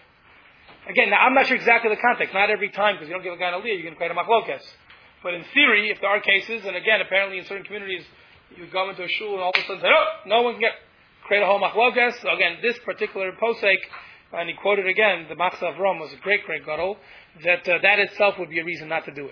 Again, now I'm not sure exactly the context. Not every time, because you don't give a guy an aliyah, you can create a machlokes. But in theory, if there are cases, and again, apparently in certain communities, you go into a shul and all of a sudden say, oh, no one can create a whole machlokes. So again, this particular posek, and he quoted again, the Machsa Avram was a great gadol, that itself would be a reason not to do it.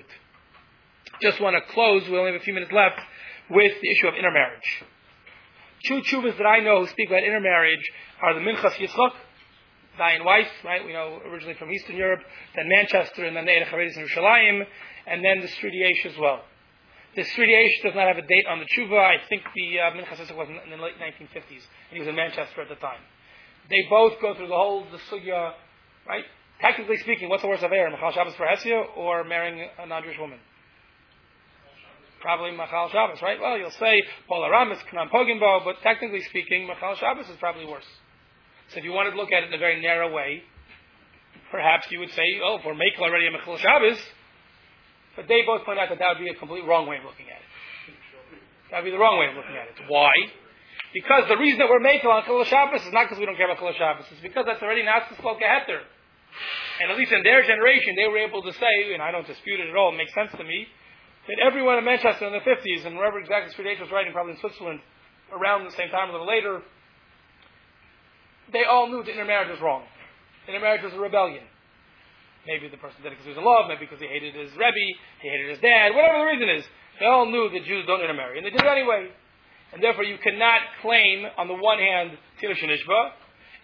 Just want to close, we only have a few minutes left, with the issue of intermarriage. Two chuvas that I know who speak about intermarriage are the Minchas Yitzchak, Dayan Weiss, right? We know originally from Eastern Europe, then Manchester, and then the Eidach HaRedis in Yerushalayim, and then the Sridi Eish as well. The Sridi Eish does not have a date on the tshuva. I think the Minchas Yitzchak was in the late 1950s, and he was in Manchester at the time. They both go through the sugya, right? Technically speaking, what's the worst of air? Machal Shabbos for Hesia or marrying a non-Jewish woman? Probably Machal Shabbos, right? Well, you'll say, Paul Aram is Knan Pogimbo, but technically speaking, Machal Shabbos is probably worse. So if you wanted to look at it in a very narrow way, perhaps you would say, oh, if we're making already a Machal Shabbos, but they both point out that would be a complete wrong way of looking at it. That would be the wrong way of looking at it. Why? Because the reason that we're making on Chilul Shabbos is not because we don't care about Chilul Shabbos. It's because that's already not the Sloka Heter. And at least in their generation, they were able to say, and I don't dispute it at all, it makes sense to me, that everyone in Manchester in the 50s, and wherever exactly Sridi Eish was writing, probably in Switzerland, around the same time, a little later, they all knew that intermarriage was wrong. Intermarriage was a rebellion. Maybe the person did it because he was in love, maybe because he hated his Rebbe, he hated his dad, whatever the reason is. They all knew that Jews don't intermarry, and they did it anyway. And therefore you cannot claim, on the one hand, Tirush and Ishba,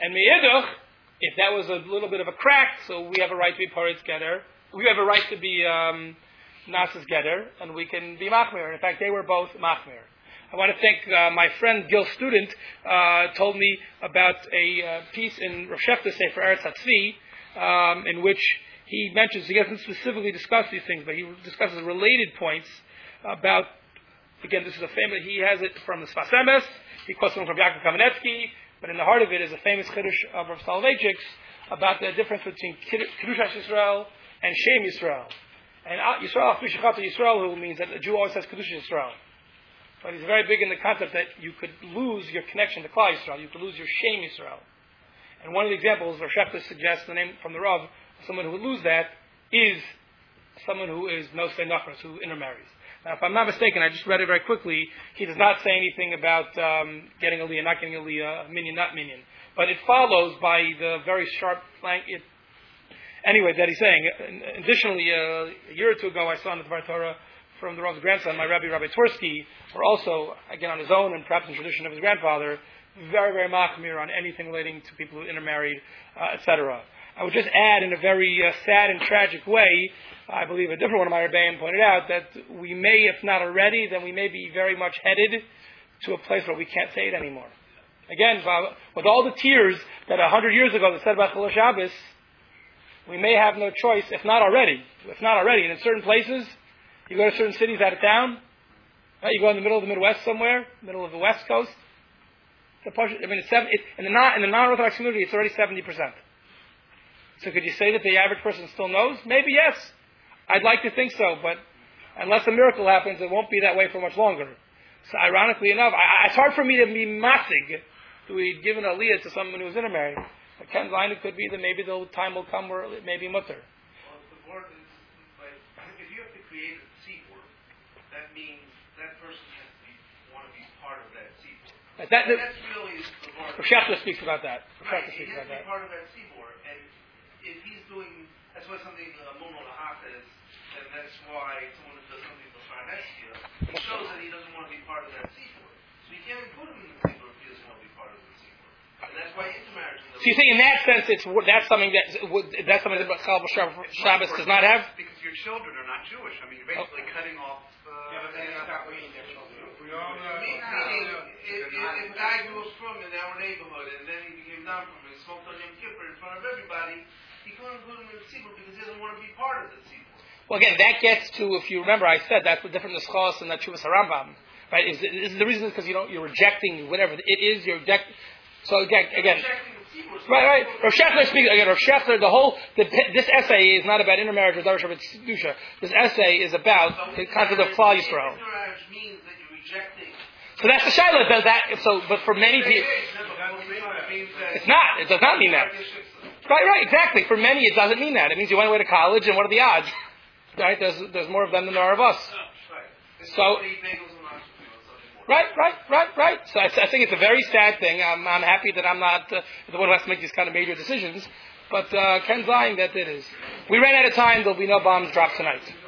And me'idach, if that was a little bit of a crack, so we have a right to be paritz getter. We have a right to be nasas getter, and we can be machmir. In fact, they were both machmir. I want to thank my friend Gil Student told me about a piece in Rav Shechter's Sefer Eretz Hatzvi, in which he mentions, he doesn't specifically discuss these things, but he discusses related points about, again, this is a famous, he has it from the Sfas Emes, he quotes them from Yaakov Kamenetsky, but in the heart of it is a famous Kiddush of Rav Soloveitchik's about the difference between Kiddush Yisrael and Shem Yisrael. And Yisrael, Fishachata Yisrael, who means that a Jew always has Kiddush Yisrael. But he's very big in the concept that you could lose your connection to Klal Yisrael, you could lose your Shem Yisrael. And one of the examples, Rav Shechter suggests the name from the Rav, someone who would lose that is someone who is Nosei Nachras, who intermarries. Now, if I'm not mistaken, I just read it very quickly, he does not say anything about getting Aliyah, not getting Aliyah, minion, not minion. But it follows by the very sharp flank. Anyway, that he's saying. Additionally, a year or two ago, I saw in the Dvar Torah from the Rav's grandson, my Rabbi Tversky, were also, again, on his own and perhaps in tradition of his grandfather, very, very machmir on anything relating to people who intermarried, etc. I would just add in a very sad and tragic way, I believe a different one of my Rebbeim pointed out, that we may, if not already, then we may be very much headed to a place where we can't say it anymore. Again, with all the tears that 100 years ago that said about Chilul Shabbos, we may have no choice, if not already. And in certain places, you go to certain cities out of town, right? You go in the middle of the Midwest somewhere, middle of the West Coast. In the non-Orthodox community, it's already 70%. So could you say that the average person still knows? Maybe yes. I'd like to think so, but unless a miracle happens, it won't be that way for much longer. So ironically enough, it's hard for me to be matzig to be given aliyah to someone who's intermarried. But Ken Zion, it could be that maybe the time will come where it may be mutter. Well, the word is like, if you have to create a seaport, that means that person has to want to be part of that seaport. That's really the word. Rav Shechter speaks about that. Right, he has to be part of that seaport, and if he's doing, that's why something Mono Lahach is, and that's why someone who does something for Farnestia, it shows that he doesn't want to be part of that seaport. So you can't even put him in the seaport if he doesn't want to be part of the seaport. And that's why intermarriage is... So you think in that sense that's something that Chilul Shabbos does not have? Because your children are not Jewish. I mean, you're basically cutting off... Meaning, if a guy grew up from in our neighborhood and then he became down from it, smoked on Yom Kippur in front of everybody, he couldn't put him in the seaport because he doesn't want to be part of the seaport. Well, again, that gets to, if you remember, I said that's the different neschos and the Chuvas Harambam, right? The reason is because you're rejecting whatever it is. You're rejecting. So again, right. Rav Shechter speaks again. Rav Shechter, this essay is not about intermarriage or Darash Shabbat Kedusha. This essay is about the concept of Klal Yisrael. Intermarriage means that you're rejecting. So that's the Shaila. Does that? So, but for many people, it's not. It does not mean that. Right, exactly. For many, it doesn't mean that. It means you went away to college, and what are the odds? Right? There's more of them than there are of us. So. Right. So I think it's a very sad thing. I'm happy that I'm not the one who has to make these kind of major decisions. But Ken Zion, that it is. We ran out of time. There'll be no bombs dropped tonight.